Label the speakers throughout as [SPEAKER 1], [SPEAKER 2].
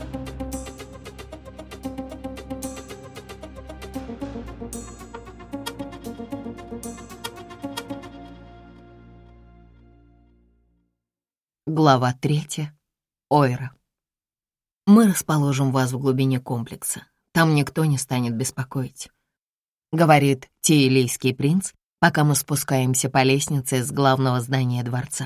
[SPEAKER 1] Глава 3. Ойра. «Мы расположим вас в глубине комплекса. Там никто не станет беспокоить», — говорит тиелийский принц, пока мы спускаемся по лестнице из главного здания дворца.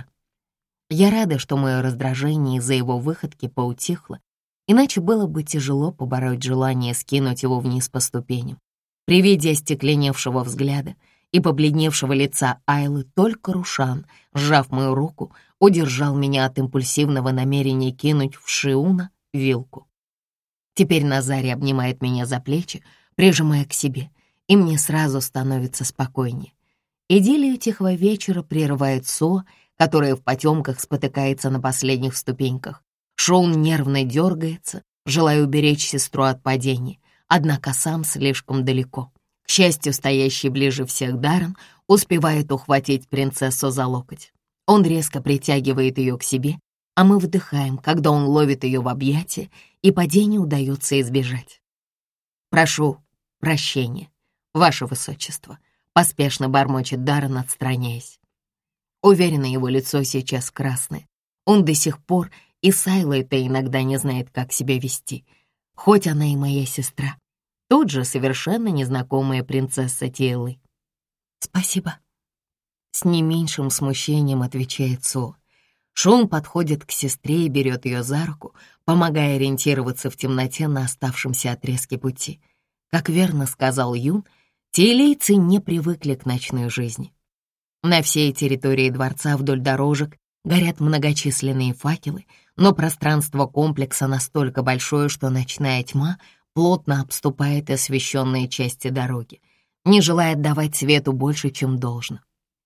[SPEAKER 1] Я рада, что мое раздражение из-за его выходки поутихло, иначе было бы тяжело побороть желание скинуть его вниз по ступеням. При виде остекленевшего взгляда и побледневшего лица Айлы только Рушан, сжав мою руку, удержал меня от импульсивного намерения кинуть в Шиуна вилку. Теперь Назари обнимает меня за плечи, прижимая к себе, и мне сразу становится спокойнее. Идиллию тихого вечера прерывает Со, которая в потемках спотыкается на последних ступеньках. Шоун нервно дергается, желая уберечь сестру от падения, однако сам слишком далеко. К счастью, стоящий ближе всех Даррен успевает ухватить принцессу за локоть. Он резко притягивает ее к себе, а мы вдыхаем, когда он ловит ее в объятия, и падение удается избежать. «Прошу прощения, ваше высочество», — поспешно бормочет Даррен, отстраняясь. Уверена, его лицо сейчас красное. Он до сих пор и с Айлой-то иногда не знает, как себя вести, хоть она и моя сестра. Тут же совершенно незнакомая принцесса Тиэлы. «Спасибо», — с не меньшим смущением отвечает Со. Шон подходит к сестре и берет ее за руку, помогая ориентироваться в темноте на оставшемся отрезке пути. Как верно сказал Юн, тиэлийцы не привыкли к ночной жизни. На всей территории дворца вдоль дорожек горят многочисленные факелы, но пространство комплекса настолько большое, что ночная тьма плотно обступает освещенные части дороги, не желая отдавать свету больше, чем должно.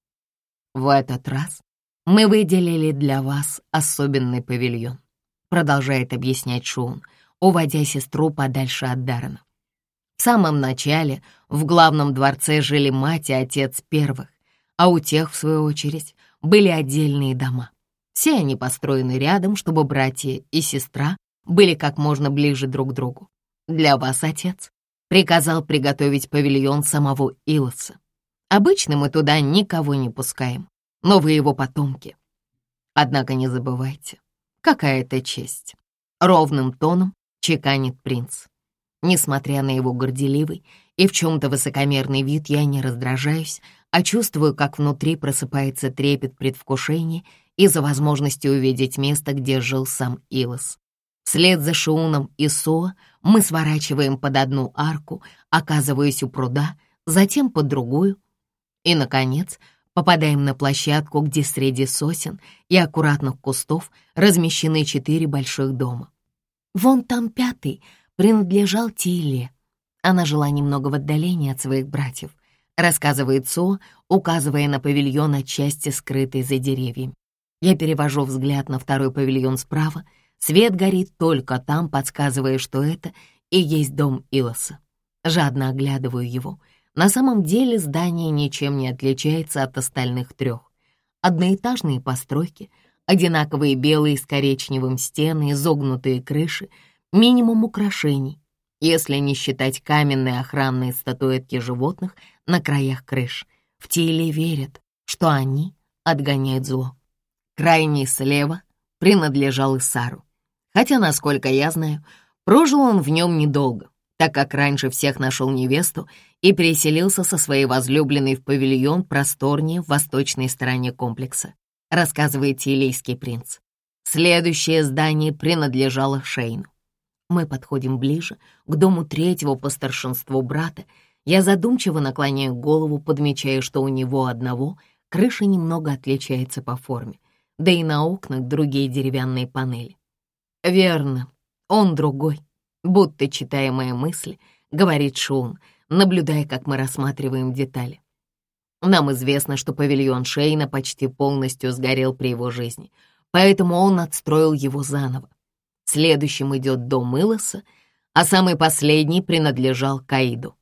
[SPEAKER 1] «В этот раз мы выделили для вас особенный павильон», продолжает объяснять Шоун, уводя сестру подальше от Даррена. В самом начале в главном дворце жили мать и отец первых, а у тех, в свою очередь, были отдельные дома. Все они построены рядом, чтобы братья и сестра были как можно ближе друг к другу. Для вас отец приказал приготовить павильон самого Илоса. Обычно мы туда никого не пускаем, но вы его потомки. Однако не забывайте, какая это честь. Ровным тоном чеканит принц. Несмотря на его горделивый и в чем-то высокомерный вид, я не раздражаюсь, а чувствую, как внутри просыпается трепет предвкушения из-за возможности увидеть место, где жил сам Илос. Вслед за Шиуном и Со мы сворачиваем под одну арку, оказываясь у пруда, затем под другую, и, наконец, попадаем на площадку, где среди сосен и аккуратных кустов размещены 4 больших дома. Вон там 5-й принадлежал Тиэле. Она жила немного в отдалении от своих братьев, рассказывает Со, указывая на павильон отчасти скрытый за деревьями. Я перевожу взгляд на второй павильон справа. Свет горит только там, подсказывая, что это и есть дом Илоса. Жадно оглядываю его. На самом деле здание ничем не отличается от остальных 3. Одноэтажные постройки, одинаковые белые с коричневым стены, изогнутые крыши, минимум украшений, если не считать каменные охранные статуэтки животных на краях крыш. В Тиэле верят, что они отгоняют зло. Крайний слева принадлежал Исару. Хотя, насколько я знаю, прожил он в нем недолго, так как раньше всех нашел невесту и переселился со своей возлюбленной в павильон просторнее в восточной стороне комплекса, рассказывает тиэлийский принц. Следующее здание принадлежало Шейну. Мы подходим ближе, к дому 3-го по старшинству брата. Я задумчиво наклоняю голову, подмечая, что у него одного крыша немного отличается по форме, да и на окнах другие деревянные панели. «Верно, он другой», будто читая мои мысли, говорит Шоун, наблюдая, как мы рассматриваем детали. Нам известно, что павильон Шейна почти полностью сгорел при его жизни, поэтому он отстроил его заново. Следующим идет дом Илоса, а самый последний принадлежал Каиду.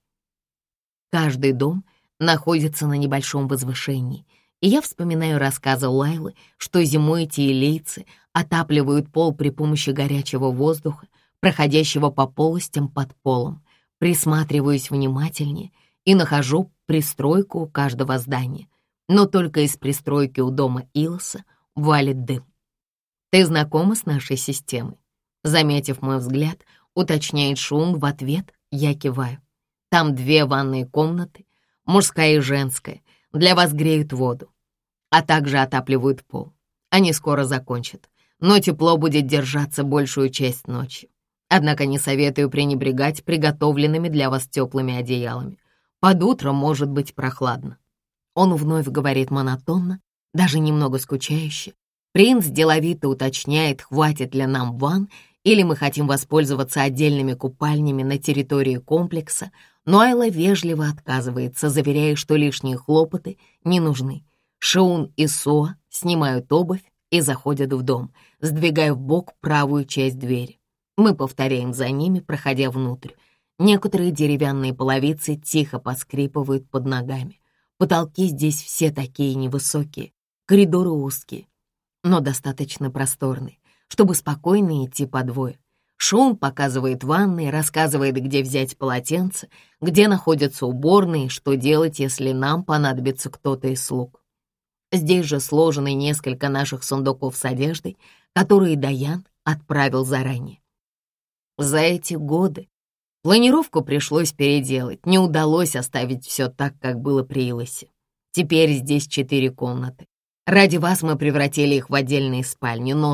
[SPEAKER 1] Каждый дом находится на небольшом возвышении, и я вспоминаю рассказы Лайлы, что зимой тиэлийцы отапливают пол при помощи горячего воздуха, проходящего по полостям под полом. Присматриваюсь внимательнее и нахожу пристройку у каждого здания. Но только из пристройки у дома Илоса валит дым. «Ты знакома с нашей системой?» Заметив мой взгляд, уточняет Шун в ответ, я киваю. «Там 2 ванные комнаты, мужская и женская, для вас греют воду, а также отапливают пол. Они скоро закончат, но тепло будет держаться большую часть ночи. Однако не советую пренебрегать приготовленными для вас теплыми одеялами. Под утро может быть прохладно». Он вновь говорит монотонно, даже немного скучающе. Принц деловито уточняет, хватит ли нам ванн, или мы хотим воспользоваться отдельными купальнями на территории комплекса, но Айла вежливо отказывается, заверяя, что лишние хлопоты не нужны. Шоун и Соа снимают обувь и заходят в дом, сдвигая вбок правую часть двери. Мы повторяем за ними, проходя внутрь. Некоторые деревянные половицы тихо поскрипывают под ногами. Потолки здесь все такие невысокие, коридоры узкие, но достаточно просторные, чтобы спокойно идти по двое. Шоун показывает ванны, рассказывает, где взять полотенце, где находятся уборные, что делать, если нам понадобится кто-то из слуг. Здесь же сложены несколько наших сундуков с одеждой, которые Даян отправил заранее. За эти годы планировку пришлось переделать, не удалось оставить все так, как было при Илосе. Теперь здесь 4 комнаты. Ради вас мы превратили их в отдельные спальни, но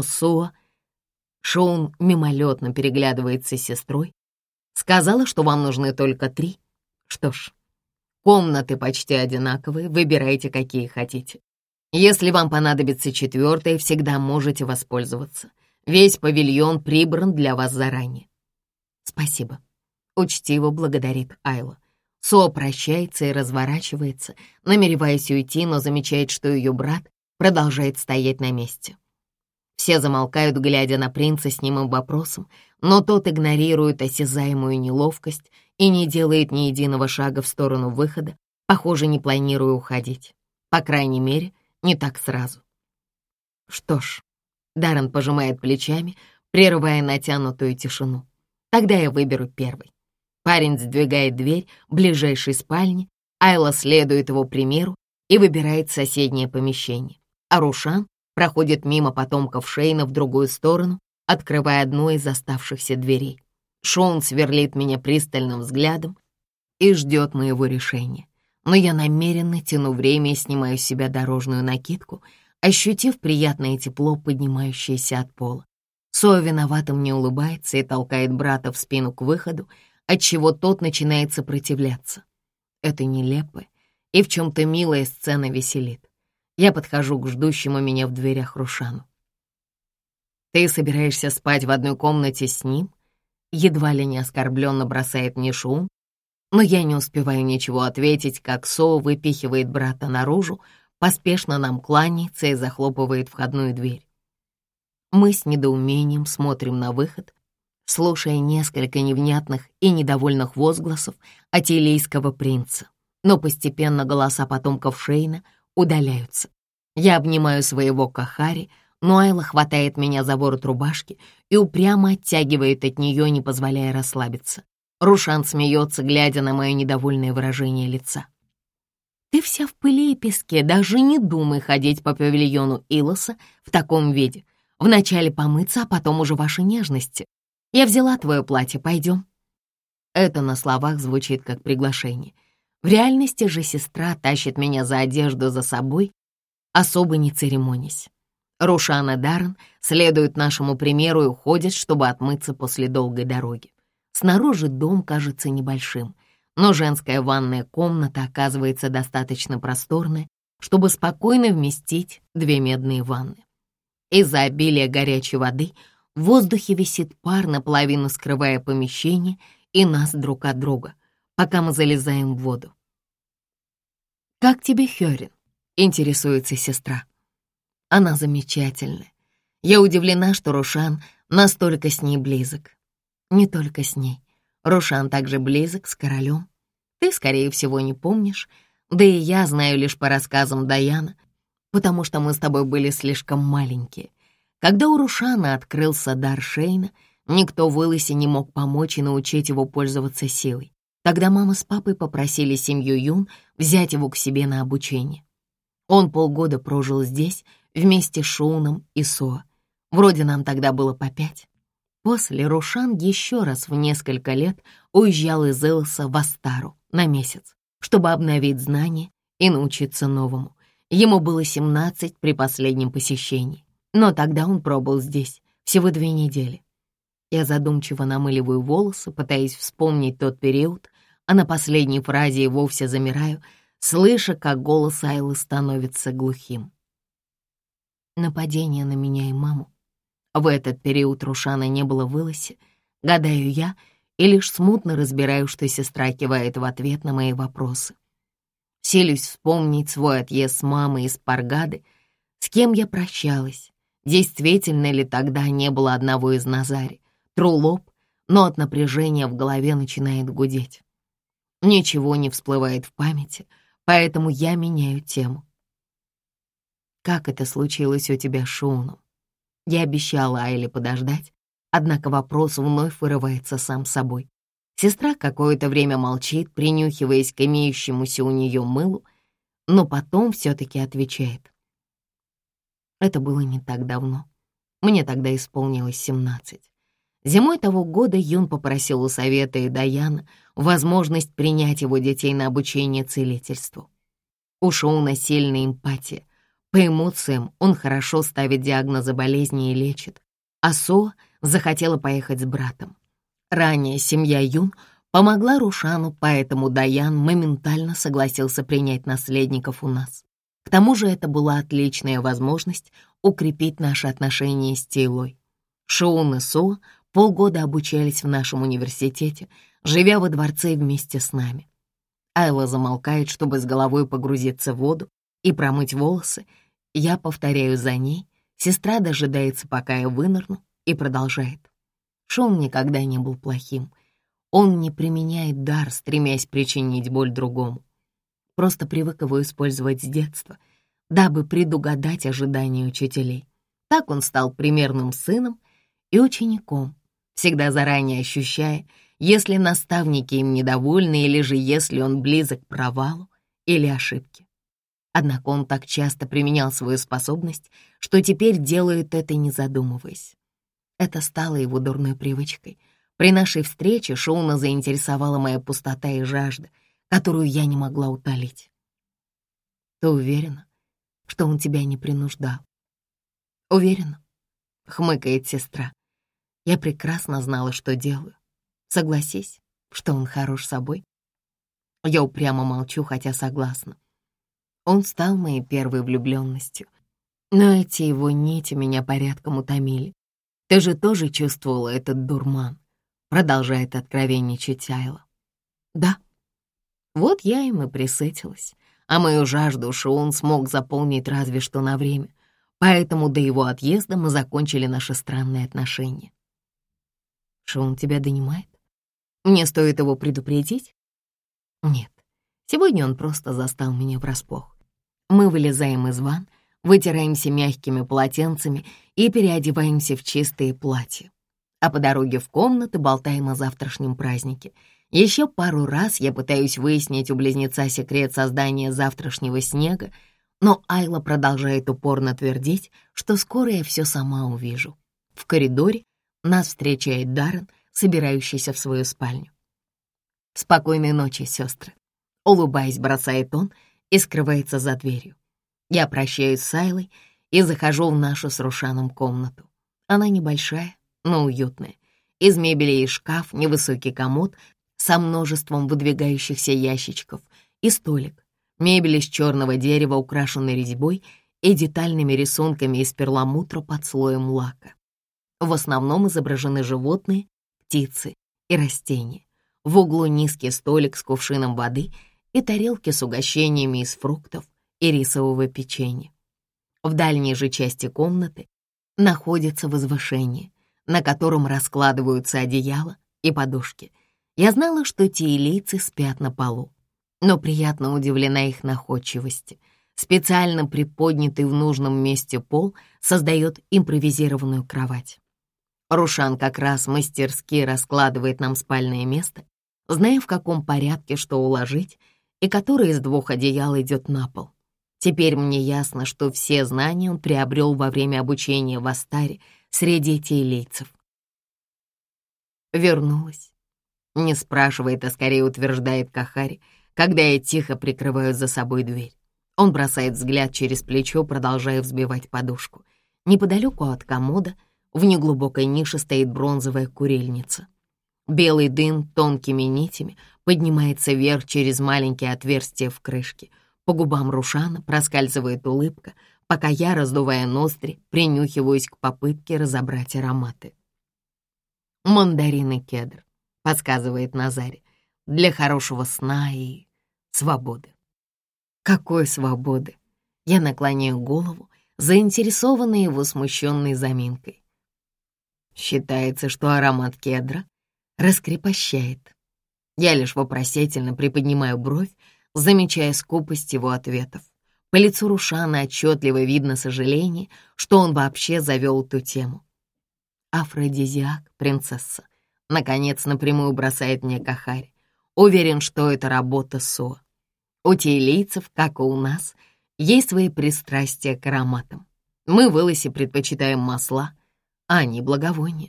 [SPEAKER 1] Шоун мимолетно переглядывается с сестрой. Сказала, что вам нужны только 3. Что ж, комнаты почти одинаковые, выбирайте, какие хотите. Если вам понадобится 4-я, всегда можете воспользоваться. Весь павильон прибран для вас заранее. Спасибо. Учтиво благодарит Айла. Со прощается и разворачивается, намереваясь уйти, но замечает, что ее брат продолжает стоять на месте. Все замолкают, глядя на принца с немым вопросом, но тот игнорирует осязаемую неловкость и не делает ни единого шага в сторону выхода, похоже, не планируя уходить. По крайней мере, не так сразу. Что ж, Даррен пожимает плечами, прерывая натянутую тишину. Тогда я выберу первый. Парень сдвигает дверь ближайшей спальни, Айла следует его примеру и выбирает соседнее помещение. А Рушан проходит мимо потомков Шейна в другую сторону, открывая одну из оставшихся дверей. Шоун сверлит меня пристальным взглядом и ждет моего решения. Но я намеренно тяну время и снимаю с себя дорожную накидку, ощутив приятное тепло, поднимающееся от пола. Соа виновато мне улыбается и толкает брата в спину к выходу, отчего тот начинает сопротивляться. Это нелепая и в чем-то милая сцена веселит. Я подхожу к ждущему меня в дверях Рушану. «Ты собираешься спать в одной комнате с ним?» Едва ли не оскорбленно бросает мне Шоун, но я не успеваю ничего ответить, как Соа выпихивает брата наружу, поспешно нам кланяется и захлопывает входную дверь. Мы с недоумением смотрим на выход, слушая несколько невнятных и недовольных возгласов атилийского принца, но постепенно голоса потомков Шейна удаляются. Я обнимаю своего Кахари, но Айла хватает меня за ворот рубашки и упрямо оттягивает от нее, не позволяя расслабиться. Рушан смеется, глядя на мое недовольное выражение лица. «Ты вся в пыли и песке, даже не думай ходить по павильону Илоса в таком виде. Вначале помыться, а потом уже ваши нежности. Я взяла твое платье, пойдем». Это на словах звучит как приглашение. В реальности же сестра тащит меня за одежду за собой, особо не церемонясь. Рушан и Даррен следуют нашему примеру и уходят, чтобы отмыться после долгой дороги. Снаружи дом кажется небольшим, но женская ванная комната оказывается достаточно просторной, чтобы спокойно вместить 2 медные ванны. Из-за обилия горячей воды в воздухе висит пар, наполовину скрывая помещение и нас друг от друга, пока мы залезаем в воду. «Как тебе Хёрин?» — интересуется сестра. Она замечательная. Я удивлена, что Рушан настолько с ней близок. Не только с ней. Рушан также близок с королем. Ты, скорее всего, не помнишь, да и я знаю лишь по рассказам Даяна, потому что мы с тобой были слишком маленькие. Когда у Рушана открылся дар Шейна, Никто в Илосе не мог помочь и научить его пользоваться силой. Тогда мама с папой попросили семью Юн взять его к себе на обучение. Он полгода прожил здесь вместе с Шоуном и Со. Вроде нам тогда было по 5. После Рушан еще раз в несколько лет уезжал из Илоса в Астару на месяц, чтобы обновить знания и научиться новому. Ему было 17 при последнем посещении, но тогда он пробыл здесь всего 2 недели. Я задумчиво намыливаю волосы, пытаясь вспомнить тот период, а на последней фразе и вовсе замираю, слыша, как голос Айлы становится глухим. Нападение на меня и маму. В этот период Рушана не было в Илосе, гадаю я, и лишь смутно разбираю, что сестра кивает в ответ на мои вопросы. Силюсь вспомнить свой отъезд с мамой из Паргады, с кем я прощалась. Действительно ли тогда не было одного из Назари? Тру лоб, но от напряжения в голове начинает гудеть. Ничего не всплывает в памяти, поэтому я меняю тему. Как это случилось у тебя с Шоуном? Я обещала Айле подождать, однако вопрос вновь вырывается сам собой. Сестра какое-то время молчит, принюхиваясь к имеющемуся у нее мылу, но потом все-таки отвечает. Это было не так давно. Мне тогда исполнилось 17. Зимой того года Юн попросил у Совета и Даяна возможность принять его детей на обучение целительству. У Шоуна сильная эмпатия. По эмоциям он хорошо ставит диагнозы болезни и лечит, а Со захотела поехать с братом. Ранее семья Юн помогла Рушану, поэтому Даян моментально согласился принять наследников у нас. К тому же это была отличная возможность укрепить наши отношения с Тейлой. Шоун и Со полгода обучались в нашем университете, живя во дворце вместе с нами. Айла замолкает, чтобы с головой погрузиться в воду и промыть волосы. Я повторяю за ней, сестра дожидается, пока я вынырну, и продолжает. Шоун никогда не был плохим. Он не применяет дар, стремясь причинить боль другому. Просто привык его использовать с детства, дабы предугадать ожидания учителей. Так он стал примерным сыном и учеником, всегда заранее ощущая, если наставники им недовольны или же если он близок к провалу или ошибке. Однако он так часто применял свою способность, что теперь делает это, не задумываясь. Это стало его дурной привычкой. При нашей встрече Шоуна заинтересовала моя пустота и жажда, которую я не могла утолить. Ты уверена, что он тебя не принуждал? Уверена, хмыкает сестра. Я прекрасно знала, что делаю. Согласись, что он хорош собой. Я упрямо молчу, хотя согласна. Он стал моей первой влюбленностью, но эти его нити меня порядком утомили. Ты же тоже чувствовала этот дурман, продолжает откровенничать Айла. Да. Вот я им и присытилась, а мою жажду Шоун смог заполнить разве что на время, поэтому до его отъезда мы закончили наши странные отношения. Шоун тебя донимает? Мне стоит его предупредить? Нет, сегодня он просто застал меня врасплох. Мы вылезаем из ванн, вытираемся мягкими полотенцами и переодеваемся в чистые платья. А по дороге в комнаты болтаем о завтрашнем празднике. Еще пару раз я пытаюсь выяснить у близнеца секрет создания завтрашнего снега, но Айла продолжает упорно твердить, что скоро я все сама увижу. В коридоре нас встречает Даррен, собирающийся в свою спальню. «Спокойной ночи, сестры», — улыбаясь, бросает он и скрывается за дверью. Я прощаюсь с Айлой и захожу в нашу с Рушаном комнату. Она небольшая, но уютная. Из мебели есть шкаф, невысокий комод со множеством выдвигающихся ящичков и столик. Мебель из черного дерева, украшенная резьбой и детальными рисунками из перламутра под слоем лака. В основном изображены животные, птицы и растения. В углу низкий столик с кувшином воды и тарелки с угощениями из фруктов и рисового печенья. В дальней же части комнаты находится возвышение, на котором раскладываются одеяла и подушки. Я знала, что теилийцы спят на полу, но приятно удивлена их находчивости. Специально приподнятый в нужном месте пол создает импровизированную кровать. Рушан как раз мастерски раскладывает нам спальное место, зная, в каком порядке что уложить и который из 2 одеял идет на пол. Теперь мне ясно, что все знания он приобрел во время обучения в Астаре среди тейлейцев. Вернулась. Не спрашивает, а скорее утверждает Кахари, когда я тихо прикрываю за собой дверь. Он бросает взгляд через плечо, продолжая взбивать подушку. Неподалеку от комода в неглубокой нише стоит бронзовая курильница. Белый дым тонкими нитями поднимается вверх через маленькие отверстия в крышке. По губам Рушана проскальзывает улыбка, пока я, раздувая ноздри, принюхиваюсь к попытке разобрать ароматы. «Мандарин и кедр», — подсказывает Назари, «для хорошего сна и свободы». Какой свободы! Я наклоняю голову, заинтересованная его смущенной заминкой. Считается, что аромат кедра раскрепощает. Я лишь вопросительно приподнимаю бровь, замечая скупость его ответов. По лицу Рушана отчетливо видно сожаление, что он вообще завел эту тему. «Афродизиак, принцесса», — наконец напрямую бросает мне Кахари. Уверен, что это работа Со. У тейлийцев, как и у нас, есть свои пристрастия к ароматам. Мы в Илосе предпочитаем масла, а они благовония.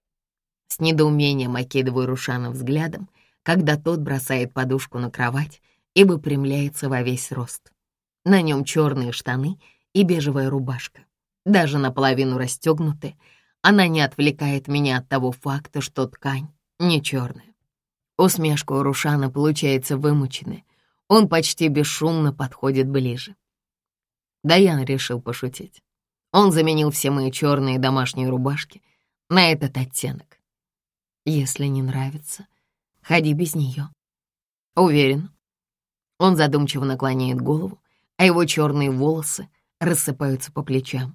[SPEAKER 1] С недоумением окидываю Рушана взглядом, когда тот бросает подушку на кровать и выпрямляется во весь рост. На нем черные штаны и бежевая рубашка. Даже наполовину расстегнутая, она не отвлекает меня от того факта, что ткань не черная. Усмешка у Рушана получается вымученная. Он почти бесшумно подходит ближе. Даян решил пошутить. Он заменил все мои черные домашние рубашки на этот оттенок. Если не нравится, ходи без нее. Уверен. Он задумчиво наклоняет голову, а его черные волосы рассыпаются по плечам.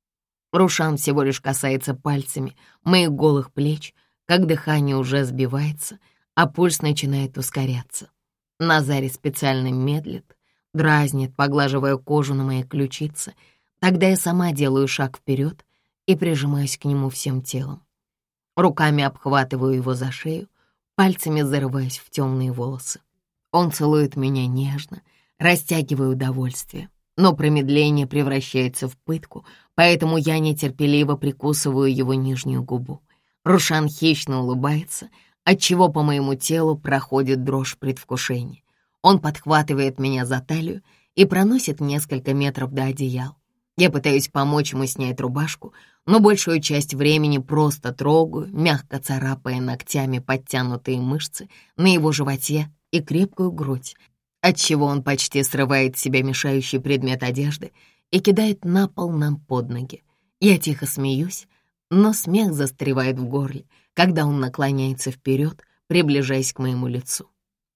[SPEAKER 1] Рушан всего лишь касается пальцами моих голых плеч, как дыхание уже сбивается, а пульс начинает ускоряться. Назари специально медлит, дразнит, поглаживая кожу на моей ключице. Тогда я сама делаю шаг вперед и прижимаюсь к нему всем телом. Руками обхватываю его за шею, пальцами зарываясь в темные волосы. Он целует меня нежно, растягивая удовольствие, но промедление превращается в пытку, поэтому я нетерпеливо прикусываю его нижнюю губу. Рушан хищно улыбается, отчего по моему телу проходит дрожь предвкушения. Он подхватывает меня за талию и проносит несколько метров до одеял. Я пытаюсь помочь ему снять рубашку, но большую часть времени просто трогаю, мягко царапая ногтями подтянутые мышцы на его животе и крепкую грудь, отчего он почти срывает с себя мешающий предмет одежды и кидает на пол нам под ноги. Я тихо смеюсь, но смех застревает в горле, когда он наклоняется вперед, приближаясь к моему лицу.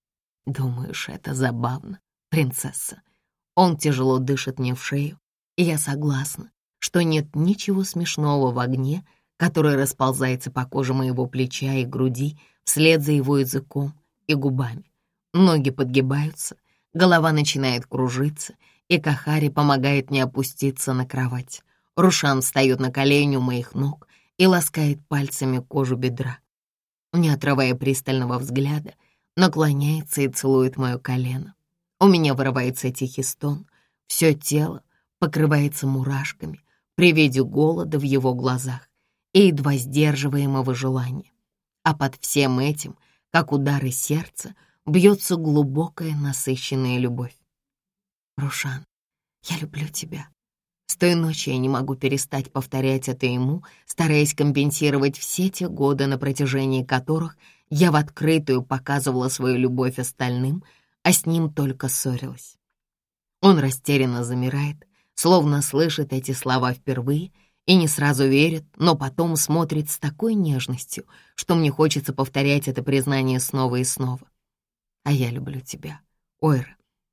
[SPEAKER 1] Думаешь, это забавно, принцесса? Он тяжело дышит мне в шею, и я согласна, что нет ничего смешного в огне, который расползается по коже моего плеча и груди вслед за его языком и губами. Ноги подгибаются, голова начинает кружиться, и Кахари помогает мне опуститься на кровать. Рушан встает на колени у моих ног и ласкает пальцами кожу бедра. Не отрывая пристального взгляда, наклоняется и целует мое колено. У меня вырывается тихий стон, все тело покрывается мурашками при виде голода в его глазах и едва сдерживаемого желания. А под всем этим, как удары сердца, бьется глубокая насыщенная любовь. «Рушан, я люблю тебя». С той ночи я не могу перестать повторять это ему, стараясь компенсировать все те годы, на протяжении которых я в открытую показывала свою любовь остальным, а с ним только ссорилась. Он растерянно замирает, словно слышит эти слова впервые и не сразу верит, но потом смотрит с такой нежностью, что мне хочется повторять это признание снова и снова. А я люблю тебя, Ойра.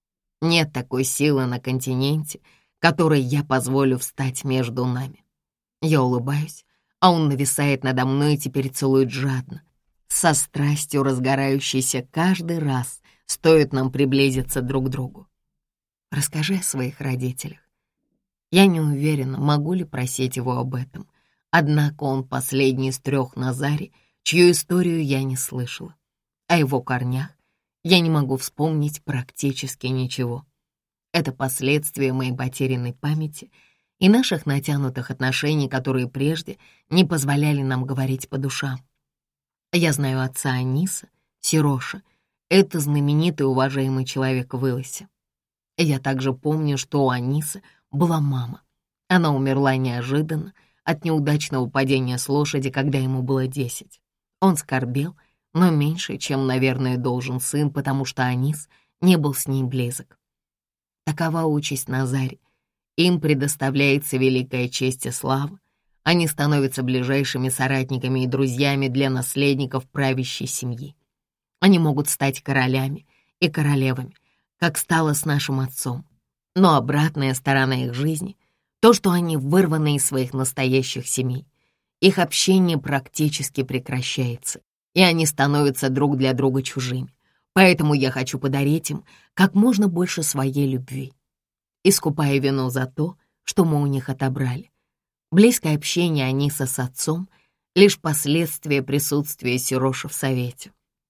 [SPEAKER 1] Нет такой силы на континенте, которой я позволю встать между нами. Я улыбаюсь, а он нависает надо мной и теперь целует жадно, со страстью разгорающейся каждый раз, стоит нам приблизиться друг к другу. Расскажи о своих родителях. Я не уверена, могу ли просить его об этом. Однако он последний из 3 Назари, чью историю я не слышала. О его корнях я не могу вспомнить практически ничего. Это последствия моей потерянной памяти и наших натянутых отношений, которые прежде не позволяли нам говорить по душам. Я знаю отца Аниса, Сироша. Это знаменитый уважаемый человек в Илосе. Я также помню, что у Аниса была мама. Она умерла неожиданно от неудачного падения с лошади, когда ему было 10. Он скорбел, но меньше, чем, наверное, должен сын, потому что Анис не был с ней близок. Такова участь Назари. Им предоставляется великая честь и слава. Они становятся ближайшими соратниками и друзьями для наследников правящей семьи. Они могут стать королями и королевами, как стало с нашим отцом. Но обратная сторона их жизни — то, что они вырваны из своих настоящих семей. Их общение практически прекращается, и они становятся друг для друга чужими. Поэтому я хочу подарить им как можно больше своей любви, искупая вину за то, что мы у них отобрали. Близкое общение Аниса с отцом — лишь последствия присутствия Сироши в совете.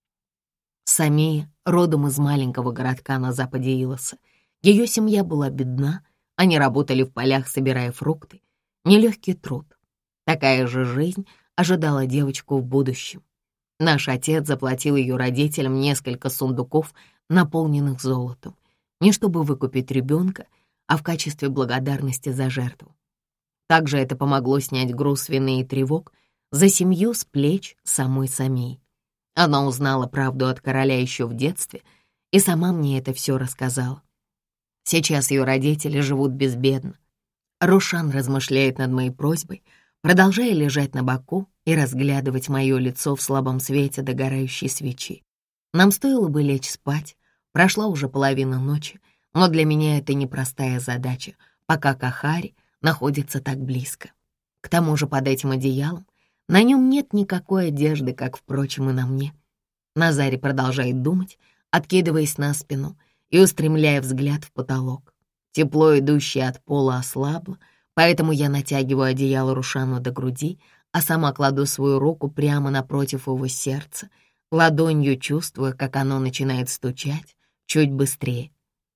[SPEAKER 1] Самия родом из маленького городка на западе Илоса. Ее семья была бедна, они работали в полях, собирая фрукты. Нелегкий труд. Такая же жизнь ожидала девочку в будущем. Наш отец заплатил ее родителям несколько сундуков, наполненных золотом, не чтобы выкупить ребенка, а в качестве благодарности за жертву. Также это помогло снять груз вины и тревог за семью с плеч самой Самии. Она узнала правду от короля еще в детстве и сама мне это все рассказала. Сейчас ее родители живут безбедно. Рушан размышляет над моей просьбой, продолжая лежать на боку и разглядывать мое лицо в слабом свете догорающей свечи. Нам стоило бы лечь спать, прошла уже половина ночи, но для меня это непростая задача, пока Кахари находится так близко. К тому же под этим одеялом на нем нет никакой одежды, как, впрочем, и на мне. Назари продолжает думать, откидываясь на спину и устремляя взгляд в потолок. Тепло, идущее от пола, ослабло, поэтому я натягиваю одеяло Рушану до груди, а сама кладу свою руку прямо напротив его сердца, ладонью чувствуя, как оно начинает стучать чуть быстрее.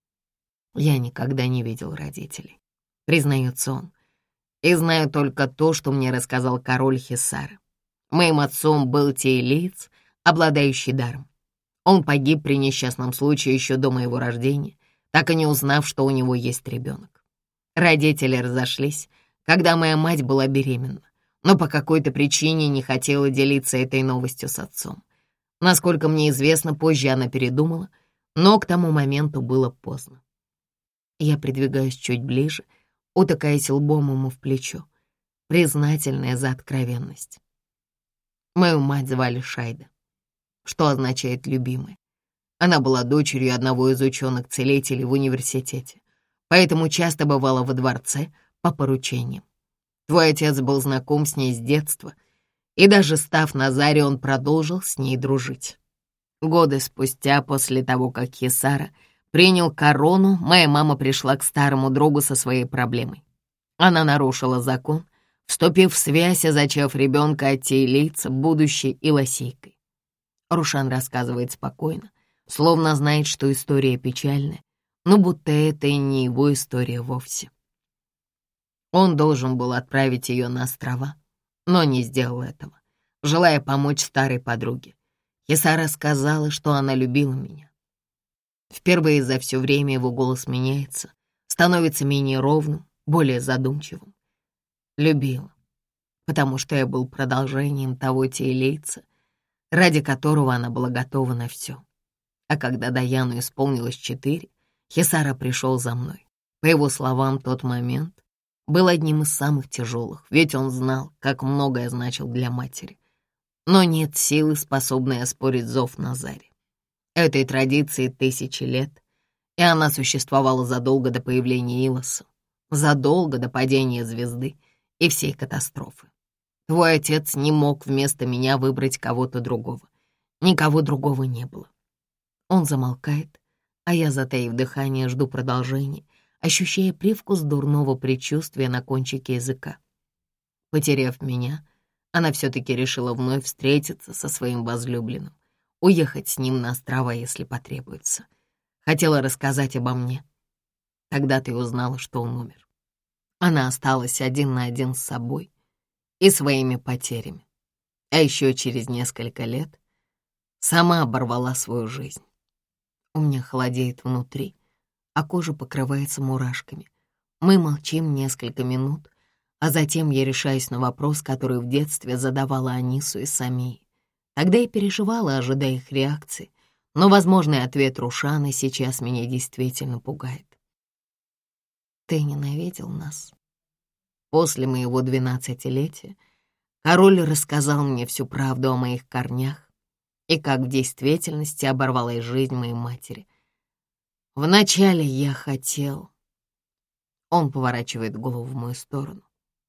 [SPEAKER 1] Я никогда не видел родителей, признается он, и знаю только то, что мне рассказал король Хисара. Моим отцом был тейлиец, обладающий даром. Он погиб при несчастном случае еще до моего рождения, так и не узнав, что у него есть ребенок. Родители разошлись, когда моя мать была беременна, но по какой-то причине не хотела делиться этой новостью с отцом. Насколько мне известно, позже она передумала, но к тому моменту было поздно. Я придвигаюсь чуть ближе, утыкаясь лбом ему в плечо, признательная за откровенность. Мою мать звали Шайда, что означает «любимая». Она была дочерью одного из ученых-целителей в университете, поэтому часто бывала во дворце по поручениям. Твой отец был знаком с ней с детства, и даже став Назари, он продолжил с ней дружить. Годы спустя, после того, как Хисара принял корону, моя мама пришла к старому другу со своей проблемой. Она нарушила закон, вступив в связь и зачав ребенка от тейлица, будущей илосейкой. Рушан рассказывает спокойно, словно знает, что история печальная, но будто это и не его история вовсе. Он должен был отправить ее на острова, но не сделал этого, желая помочь старой подруге. Хисара сказала, что она любила меня. Впервые за все время его голос меняется, становится менее ровным, более задумчивым. Любила, потому что я был продолжением того тейлейца, ради которого она была готова на все. А когда Даяну исполнилось 4, Хисара пришел за мной. По его словам, тот момент был одним из самых тяжелых, ведь он знал, как многое значил для матери. Но нет силы, способной оспорить зов Назари. Этой традиции 1000 лет, и она существовала задолго до появления Илоса, задолго до падения звезды и всей катастрофы. Твой отец не мог вместо меня выбрать кого-то другого. Никого другого не было. Он замолкает, а я, затаив дыхание, жду продолжения, ощущая привкус дурного предчувствия на кончике языка. Потеряв меня, она все-таки решила вновь встретиться со своим возлюбленным, уехать с ним на острова, если потребуется. Хотела рассказать обо мне. Тогда ты узнала, что он умер. Она осталась один на один с собой и своими потерями. А еще через несколько лет сама оборвала свою жизнь. У меня холодеет внутри, а кожа покрывается мурашками. Мы молчим несколько минут, а затем я решаюсь на вопрос, который в детстве задавала Анису и Самии. Тогда я переживала, ожидая их реакции, но возможный ответ Рушана сейчас меня действительно пугает. Ты ненавидел нас. После моего 12-летия король рассказал мне всю правду о моих корнях и как в действительности оборвалась жизнь моей матери. Вначале я хотел... Он поворачивает голову в мою сторону.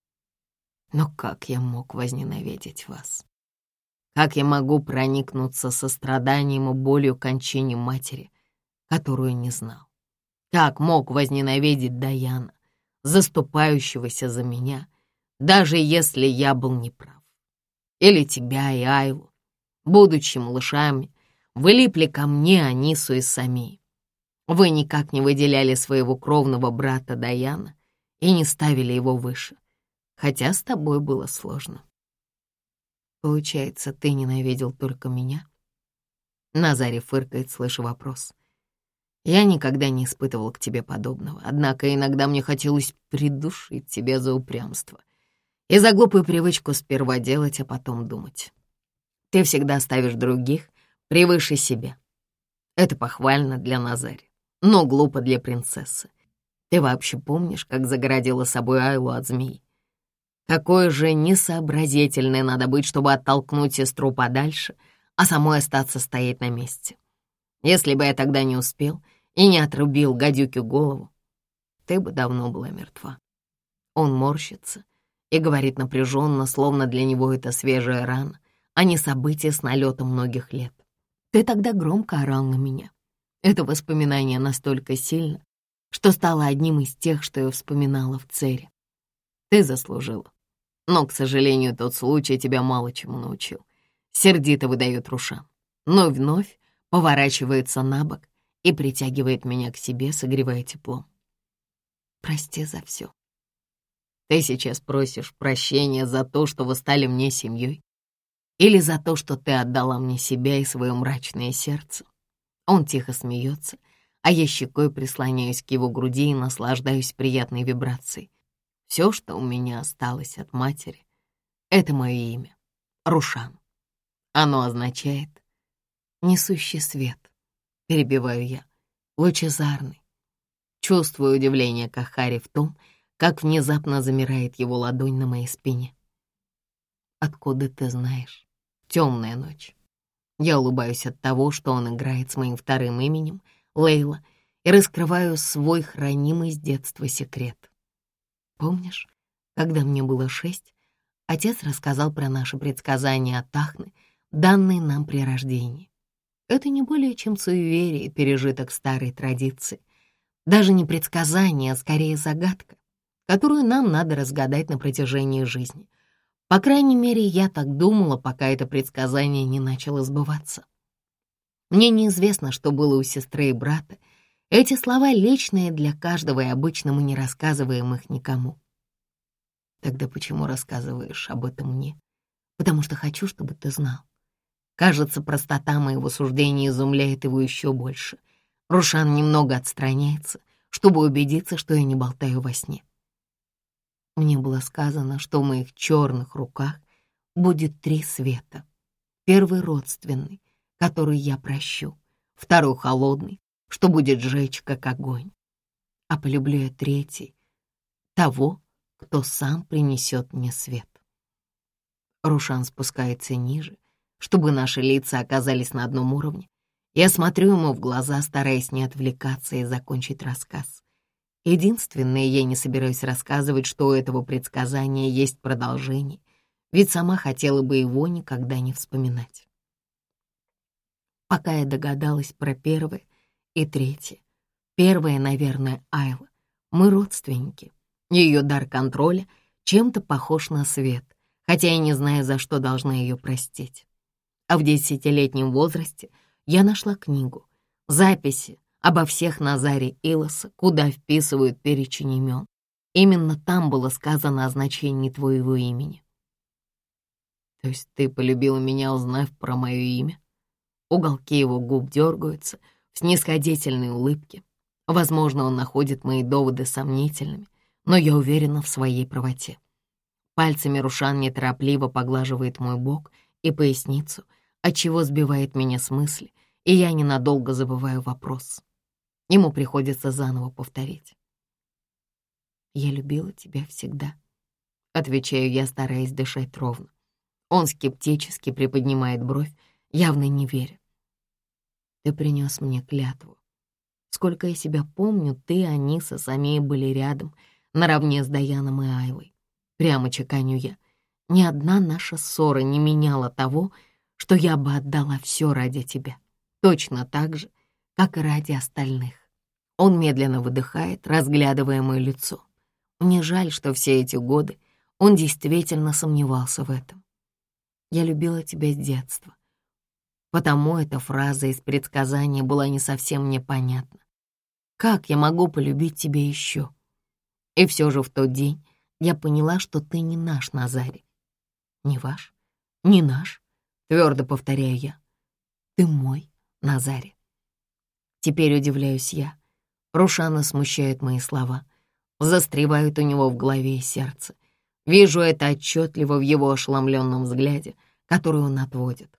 [SPEAKER 1] Но как я мог возненавидеть вас? Как я могу проникнуться состраданием и болью кончине матери, которую не знал? Как мог возненавидеть Даяна, заступающегося за меня, даже если я был неправ? Или тебя и Айлу, будучи малышами, вы липли ко мне, Анису и Самии. Вы никак не выделяли своего кровного брата Даяна и не ставили его выше, хотя с тобой было сложно. Получается, ты ненавидел только меня? Назари фыркает, слыша вопрос. Я никогда не испытывал к тебе подобного, однако иногда мне хотелось придушить тебя за упрямство и за глупую привычку сперва делать, а потом думать. Ты всегда ставишь других превыше себя. Это похвально для Назари, но глупо для принцессы. Ты вообще помнишь, как загородила собой Айлу от змей? Какое же несообразительное надо быть, чтобы оттолкнуть сестру подальше, а самой остаться стоять на месте. Если бы я тогда не успел и не отрубил гадюке голову, ты бы давно была мертва. Он морщится и говорит напряженно, словно для него это свежая рана, а не событие с налетом многих лет. Ты тогда громко орал на меня. Это воспоминание настолько сильно, что стало одним из тех, что я вспоминала в Цере. Ты заслужила. Но, к сожалению, тот случай тебя мало чему научил. Сердито выдает Рушан, но вновь поворачивается на бок и притягивает меня к себе, согревая теплом. Прости за все. Ты сейчас просишь прощения за то, что вы стали мне семьей? Или за то, что ты отдала мне себя и свое мрачное сердце? Он тихо смеется, а я щекой прислоняюсь к его груди и наслаждаюсь приятной вибрацией. Все, что у меня осталось от матери, это мое имя — Рушан. Оно означает «несущий свет», перебиваю я, лучезарный. Чувствую удивление Кахари в том, как внезапно замирает его ладонь на моей спине. Откуда ты знаешь? Темная ночь. Я улыбаюсь от того, что он играет с моим вторым именем, Лейла, и раскрываю свой хранимый с детства секрет. Помнишь, когда мне было 6, отец рассказал про наши предсказания от Тахны, данные нам при рождении. Это не более чем суеверие, пережиток старой традиции. Даже не предсказание, а скорее загадка, которую нам надо разгадать на протяжении жизни. По крайней мере, я так думала, пока это предсказание не начало сбываться. Мне неизвестно, что было у сестры и брата. Эти слова личные для каждого, и обычно мы не рассказываем их никому. Тогда почему рассказываешь об этом мне? Потому что хочу, чтобы ты знал. Кажется, простота моего суждения изумляет его еще больше. Рушан немного отстраняется, чтобы убедиться, что я не болтаю во сне. Мне было сказано, что в моих черных руках будет 3 света. Первый — родственный, который я прощу. Второй — холодный, что будет жечь, как огонь. А полюблю я 3 — того, кто сам принесет мне свет. Рушан спускается ниже, чтобы наши лица оказались на одном уровне. Я смотрю ему в глаза, стараясь не отвлекаться и закончить рассказ. Единственное, я не собираюсь рассказывать, что у этого предсказания есть продолжение, ведь сама хотела бы его никогда не вспоминать. Пока я догадалась про 1 и 3. 1, наверное, Айла. Мы родственники. Ее дар контроля чем-то похож на Свет, хотя я не знаю, за что должна ее простить. А в 10-летнем возрасте я нашла книгу, записи обо всех Назаре Илоса, куда вписывают перечень имен. Именно там было сказано о значении твоего имени. То есть ты полюбила меня, узнав про мое имя? Уголки его губ дергаются в снисходительной улыбке. Возможно, он находит мои доводы сомнительными, но я уверена в своей правоте. Пальцами Рушан неторопливо поглаживает мой бок и поясницу, отчего сбивает меня с мысли, и я ненадолго забываю вопрос. Ему приходится заново повторить. «Я любила тебя всегда», — отвечаю я, стараясь дышать ровно. Он скептически приподнимает бровь, явно не веря. «Ты принес мне клятву. Сколько я себя помню, ты, Аниса, Самея были рядом, наравне с Даяном и Айлой. Прямо чеканю я. Ни одна наша ссора не меняла того, что я бы отдала все ради тебя. Точно так же, как и ради остальных». Он медленно выдыхает, разглядывая мое лицо. Мне жаль, что все эти годы он действительно сомневался в этом. «Я любила тебя с детства». Потому эта фраза из предсказания была не совсем мне понятна. Как я могу полюбить тебя еще? И все же в тот день я поняла, что ты не наш, Назаре. Не ваш, не наш, твердо повторяю я. Ты мой, Назаре. Теперь удивляюсь я. Рушана смущает мои слова, застревают у него в голове и сердце. Вижу это отчетливо в его ошеломленном взгляде, который он отводит.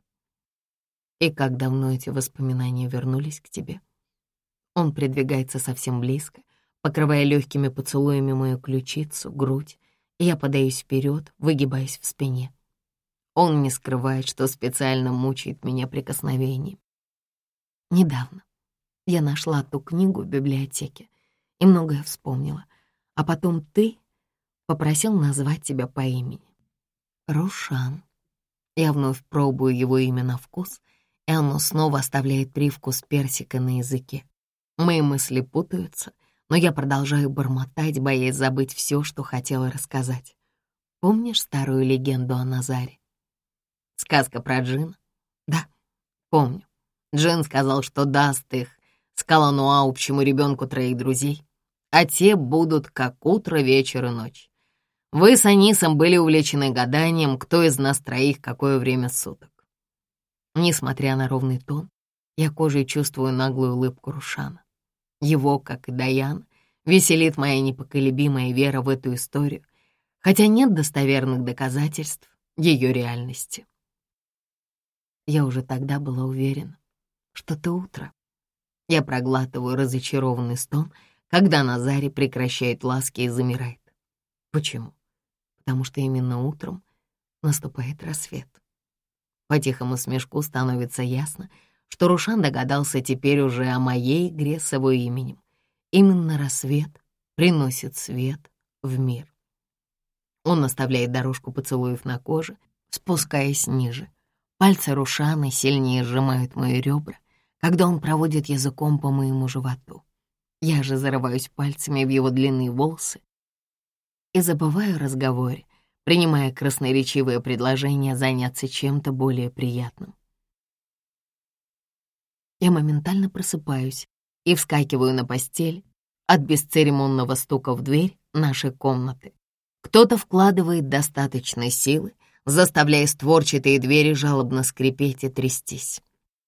[SPEAKER 1] И как давно эти воспоминания вернулись к тебе? Он придвигается совсем близко, покрывая легкими поцелуями мою ключицу, грудь, и я подаюсь вперед, выгибаясь в спине. Он не скрывает, что специально мучает меня прикосновением. Недавно я нашла ту книгу в библиотеке и многое вспомнила, а потом ты попросил назвать тебя по имени. Рушан. Я вновь пробую его имя на вкус, и оно снова оставляет привкус персика на языке. Мои мысли путаются, но я продолжаю бормотать, боясь забыть все, что хотела рассказать. Помнишь старую легенду о Назаре? Сказка про Джина? Да, помню. Джин сказал, что даст их Скалануа общему ребенку 3 друзей, а те будут как утро, вечер и ночь. Вы с Анисом были увлечены гаданием, кто из нас 3 какое время суток. Несмотря на ровный тон, я кожей чувствую наглую улыбку Рушана. Его, как и Даян, веселит моя непоколебимая вера в эту историю, хотя нет достоверных доказательств ее реальности. Я уже тогда была уверена, что это утро. Я проглатываю разочарованный стон, когда Назаре прекращает ласки и замирает. Почему? Потому что именно утром наступает рассвет. По тихому смешку становится ясно, что Рушан догадался теперь уже о моей игре с его именем. Именно рассвет приносит свет в мир. Он оставляет дорожку поцелуев на коже, спускаясь ниже. Пальцы Рушана сильнее сжимают мои ребра, когда он проводит языком по моему животу. Я же зарываюсь пальцами в его длинные волосы и забываю о разговоре, принимая красноречивое предложение заняться чем-то более приятным. Я моментально просыпаюсь и вскакиваю на постель от бесцеремонного стука в дверь нашей комнаты. Кто-то вкладывает достаточно силы, заставляя створчатые двери жалобно скрипеть и трястись.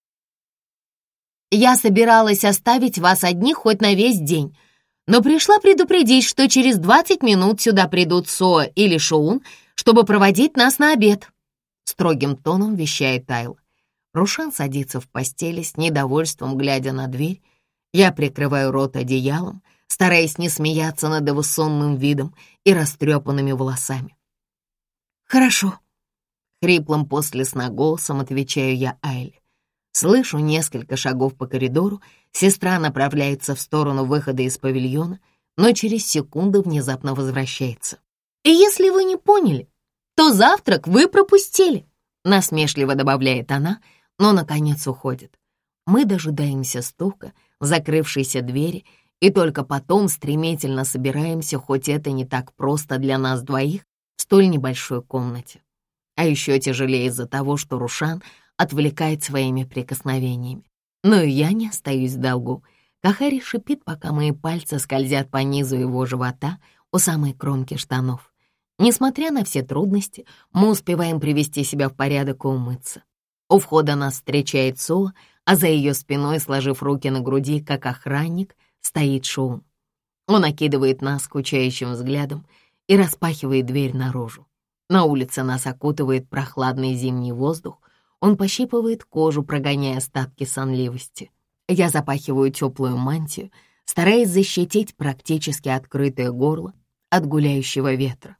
[SPEAKER 1] «Я собиралась оставить вас одних хоть на весь день, но пришла предупредить, что через 20 минут сюда придут Соа или Шоун, чтобы проводить нас на обед», — строгим тоном вещает Айла. Рушан садится в постели с недовольством, глядя на дверь. Я прикрываю рот одеялом, стараясь не смеяться над его сонным видом и растрепанными волосами. «Хорошо», — хриплым после сна голосом отвечаю я Айле. Слышу несколько шагов по коридору, сестра направляется в сторону выхода из павильона, но через секунду внезапно возвращается. «И если вы не поняли, то завтрак вы пропустили», — насмешливо добавляет она, но, наконец, уходит. Мы дожидаемся стука, закрывшейся двери, и только потом стремительно собираемся, хоть это не так просто для нас двоих, в столь небольшой комнате. А еще тяжелее из-за того, что Рушан отвлекает своими прикосновениями. Но и я не остаюсь в долгу. Кахари шипит, пока мои пальцы скользят по низу его живота у самой кромки штанов. Несмотря на все трудности, мы успеваем привести себя в порядок и умыться. У входа нас встречает Соло, а за ее спиной, сложив руки на груди, как охранник, стоит Шоун. Он окидывает нас скучающим взглядом и распахивает дверь наружу. На улице нас окутывает прохладный зимний воздух. Он пощипывает кожу, прогоняя остатки сонливости. Я запахиваю теплую мантию, стараясь защитить практически открытое горло от гуляющего ветра.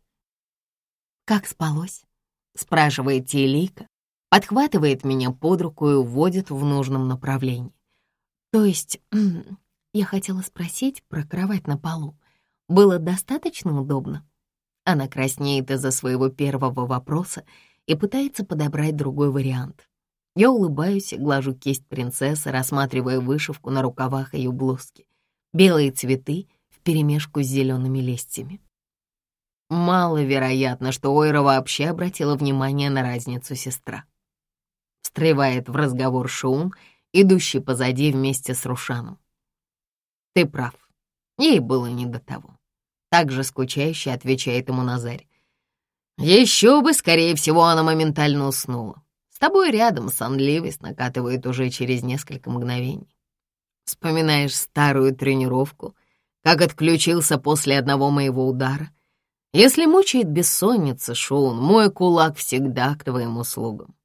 [SPEAKER 1] «Как спалось?» — спрашивает Тиэлейка, подхватывает меня под руку и уводит в нужном направлении. То есть, я хотела спросить про кровать на полу. Было достаточно удобно? Она краснеет из-за своего первого вопроса и пытается подобрать другой вариант. Я улыбаюсь и глажу кисть принцессы, рассматривая вышивку на рукавах ее блузки. Белые цветы вперемешку с зелеными листьями. Маловероятно, что Ойра вообще обратила внимание на разницу сестра. Встревает в разговор Шоун, идущий позади вместе с Рушаном. Ты прав, ей было не до того. Также скучающе отвечает ему Назарь. Еще бы, скорее всего, она моментально уснула. С тобой рядом сонливость накатывает уже через несколько мгновений. Вспоминаешь старую тренировку, как отключился после одного моего удара? Если мучает бессонница, Шоун, мой кулак всегда к твоим услугам.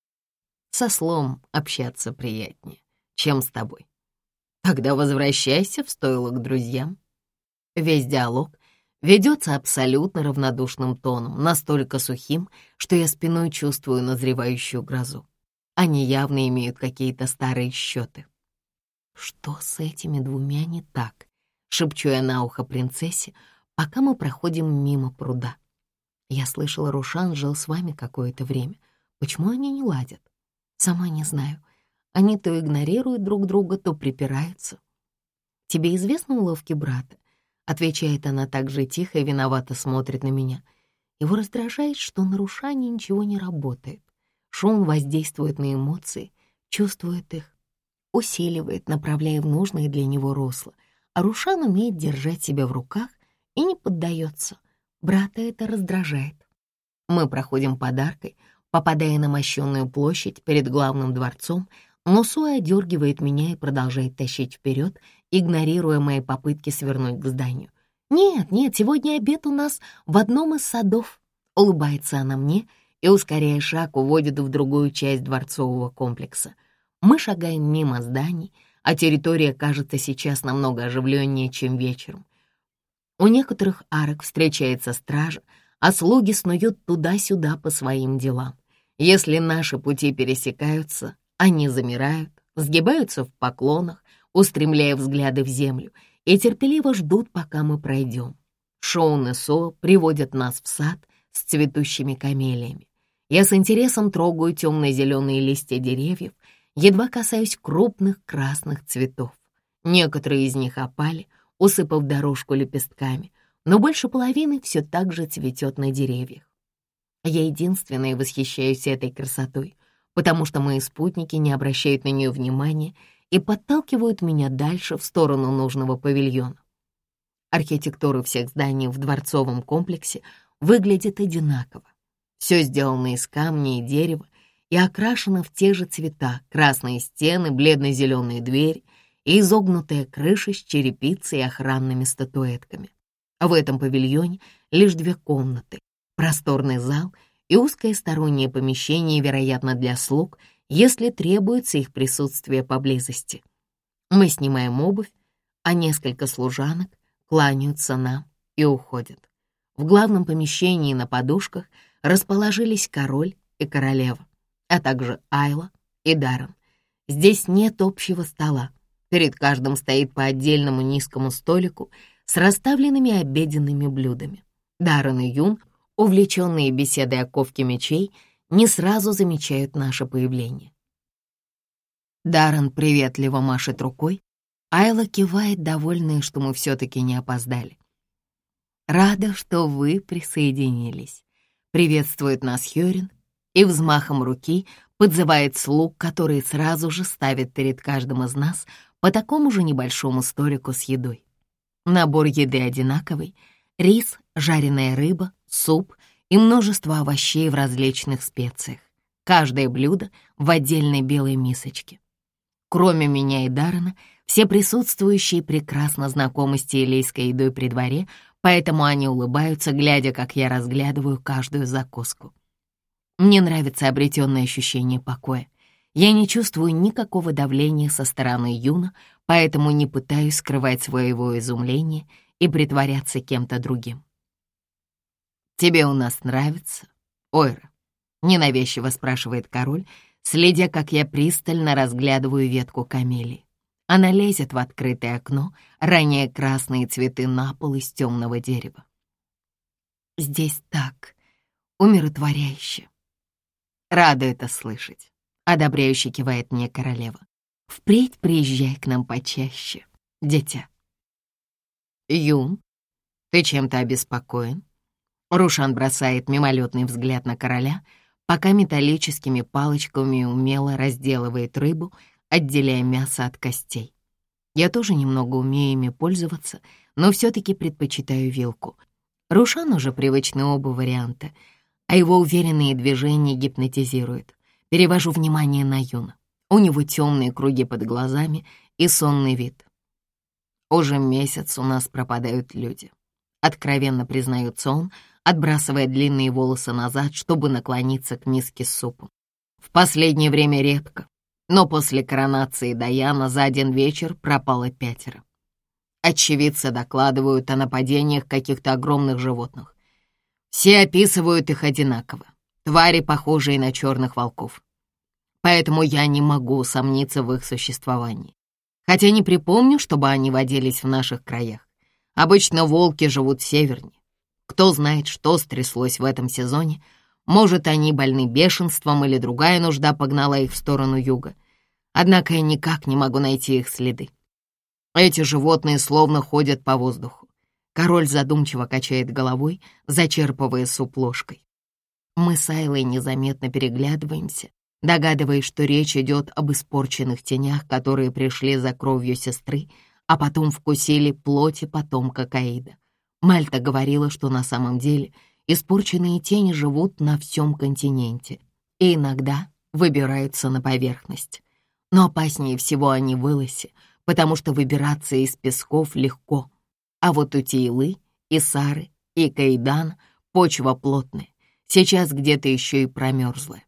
[SPEAKER 1] Со слом общаться приятнее, чем с тобой. Тогда возвращайся в стойло к друзьям. Весь диалог ведется абсолютно равнодушным тоном, настолько сухим, что я спиной чувствую назревающую грозу. Они явно имеют какие-то старые счеты. Что с этими двумя не так? Шепчу я на ухо принцессе, пока мы проходим мимо пруда. Я слышала, Рушан жил с вами какое-то время. Почему они не ладят? Сама не знаю. Они то игнорируют друг друга, то припираются. Тебе известны уловки брата? Отвечает она так же тихо и виновато смотрит на меня. Его раздражает, что на Рушане ничего не работает. Шоун воздействует на эмоции, чувствует их, усиливает, направляя в нужное для него русло. А Рушан умеет держать себя в руках и не поддается. Брата это раздражает. Мы проходим подаркой, попадая на мощенную площадь перед главным дворцом, но Суэ одергивает меня и продолжает тащить вперед, игнорируя мои попытки свернуть к зданию. «Нет, сегодня обед у нас в одном из садов», — улыбается она мне и, ускоряя шаг, уводит в другую часть дворцового комплекса. Мы шагаем мимо зданий, а территория кажется сейчас намного оживленнее, чем вечером. У некоторых арок встречается стража, а слуги снуют туда-сюда по своим делам. Если наши пути пересекаются, они замирают, сгибаются в поклонах, устремляя взгляды в землю, и терпеливо ждут, пока мы пройдем. Шоун и Со приводят нас в сад с цветущими камелиями. Я с интересом трогаю темно-зеленые листья деревьев, едва касаюсь крупных красных цветов. Некоторые из них опали, усыпав дорожку лепестками, но больше половины все так же цветет на деревьях. Я единственная восхищаюсь этой красотой, потому что мои спутники не обращают на нее внимания и подталкивают меня дальше в сторону нужного павильона. Архитектура всех зданий в дворцовом комплексе выглядит одинаково. Все сделано из камня и дерева и окрашено в те же цвета: красные стены, бледно-зеленые двери и изогнутая крыша с черепицей и охранными статуэтками. В этом павильоне лишь 2 комнаты, просторный зал и узкое стороннее помещение, вероятно, для слуг, если требуется их присутствие поблизости. Мы снимаем обувь, а несколько служанок кланяются нам и уходят. В главном помещении на подушках расположились король и королева, а также Айла и Даррен. Здесь нет общего стола. Перед каждым стоит по отдельному низкому столику с расставленными обеденными блюдами. Даррен и Юн, увлеченные беседой о ковке мечей, не сразу замечают наше появление. Даррен приветливо машет рукой, Айла кивает, довольная, что мы все-таки не опоздали. «Рада, что вы присоединились», — приветствует нас Хьорин и взмахом руки подзывает слуг, которые сразу же ставят перед каждым из нас по такому же небольшому столику с едой. Набор еды одинаковый: рис, жареная рыба, суп и множество овощей в различных специях. Каждое блюдо в отдельной белой мисочке. Кроме меня и Даррена, все присутствующие прекрасно знакомы с тиелейской едой при дворе, поэтому они улыбаются, глядя, как я разглядываю каждую закуску. Мне нравится обретенное ощущение покоя. Я не чувствую никакого давления со стороны Юна, поэтому не пытаюсь скрывать своего изумления и притворяться кем-то другим. «Тебе у нас нравится, Ойра?» — ненавязчиво спрашивает король, следя, как я пристально разглядываю ветку камелии. Она лезет в открытое окно, роняя красные цветы на пол из темного дерева. «Здесь так умиротворяюще». «Рада это слышать», — одобряюще кивает мне королева. «Впредь приезжай к нам почаще, дитя». «Юн, ты чем-то обеспокоен?» Рушан бросает мимолетный взгляд на короля, пока металлическими палочками умело разделывает рыбу, отделяя мясо от костей. Я тоже немного умею ими пользоваться, но все-таки предпочитаю вилку. Рушан уже привычны оба варианта, а его уверенные движения гипнотизируют. Перевожу внимание на Юна. У него темные круги под глазами и сонный вид. «Уже месяц у нас пропадают люди», — откровенно признается он, отбрасывая длинные волосы назад, чтобы наклониться к миске с супом. «В последнее время редко, но после коронации Даяна за один вечер пропало 5. Очевидцы докладывают о нападениях каких-то огромных животных. Все описывают их одинаково. Твари, похожие на черных волков. Поэтому я не могу усомниться в их существовании. Хотя не припомню, чтобы они водились в наших краях. Обычно волки живут севернее. Кто знает, что стряслось в этом сезоне. Может, они больны бешенством или другая нужда погнала их в сторону юга. Однако я никак не могу найти их следы. Эти животные словно ходят по воздуху. Король задумчиво качает головой, зачерпывая суп ложкой. Мы с Айлой незаметно переглядываемся, догадываясь, что речь идет об испорченных тенях, которые пришли за кровью сестры, а потом вкусили плоти потомка Каида. Мальта говорила, что на самом деле испорченные тени живут на всем континенте и иногда выбираются на поверхность. Но опаснее всего они в Илосе, потому что выбираться из песков легко. А вот у Тиелы, Исары и Каидана почва плотная, сейчас где-то еще и промерзлая.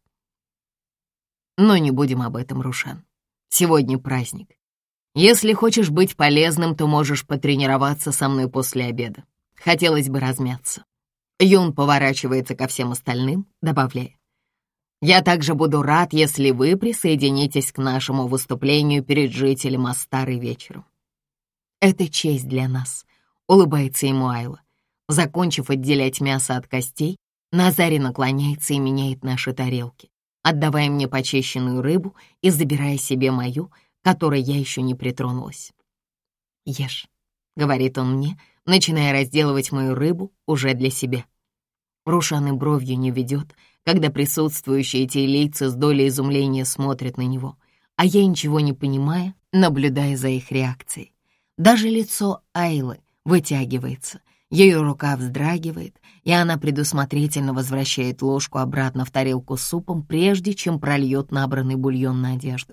[SPEAKER 1] Но не будем об этом, Рушан. Сегодня праздник. Если хочешь быть полезным, то можешь потренироваться со мной после обеда. Хотелось бы размяться. Юн поворачивается ко всем остальным, добавляя: «Я также буду рад, если вы присоединитесь к нашему выступлению перед жителем Астары вечером». «Это честь для нас», — улыбается ему Айла. Закончив отделять мясо от костей, Назари наклоняется и меняет наши тарелки, отдавая мне почищенную рыбу и забирая себе мою, которой я еще не притронулась. «Ешь», — говорит он мне, начиная разделывать мою рыбу уже для себя. Рушан и бровью не ведет, когда присутствующие тиелейцы с долей изумления смотрят на него, а я, ничего не понимая, наблюдая за их реакцией. Даже лицо Айлы вытягивается, ее рука вздрагивает, и она предусмотрительно возвращает ложку обратно в тарелку с супом, прежде чем прольет набранный бульон на одежду.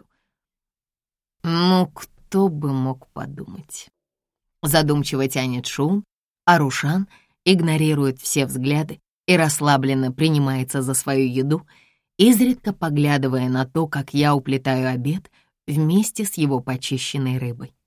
[SPEAKER 1] Ну, кто бы мог подумать? Задумчиво тянет Шун, а Рушан игнорирует все взгляды и расслабленно принимается за свою еду, изредка поглядывая на то, как я уплетаю обед вместе с его почищенной рыбой.